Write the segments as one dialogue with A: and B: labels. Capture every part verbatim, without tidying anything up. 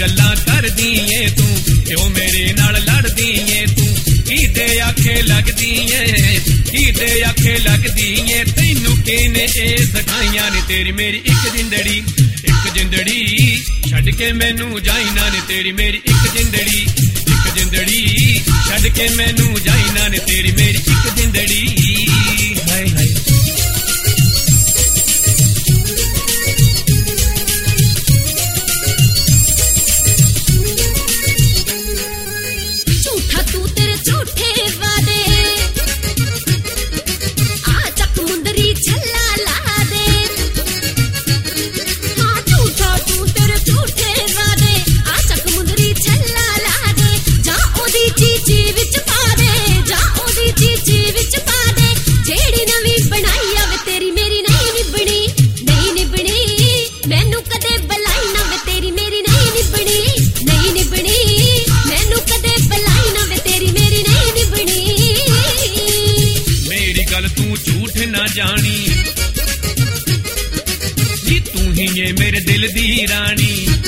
A: गल्लां करदी ऐ तू क्यों मेरे नाल लड़दी ऐ तू किदे आखे लगदी ऐ किदे आखे लगदी ऐ तैनू किने ए सखाइयां ने तेरी मेरी इक जिंदड़ी इक जिंदड़ी छड्ड के मैनू जाई ना ने तेरी मेरी इक जिंदड़ी इक जिंदड़ी छड्ड के मैनू जाई ना ने तेरी मेरी इक जिंदड़ी हाय हाय जानी जी तू ही है मेरे दिल दी रानी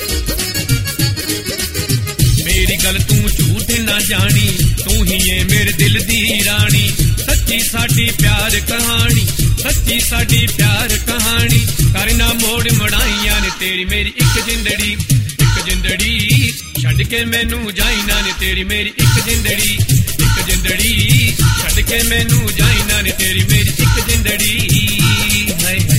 A: मेरी गल तू झूठ ना जानी तू ही है मेरे दिल दी रानी सच्ची साडी प्यार कहानी सच्ची साडी प्यार कहानी करना मोड़ मड़ाइया ने तेरी मेरी इक जिंदड़ी इक जिंदड़ी छड्ड के मैनू जाई ना ने तेरी मेरी इक जिंदड़ी इक जिंदड़ी छड्ड के मैनू जाई ना ने तेरी मेरी इक जिंदड़ी हाय।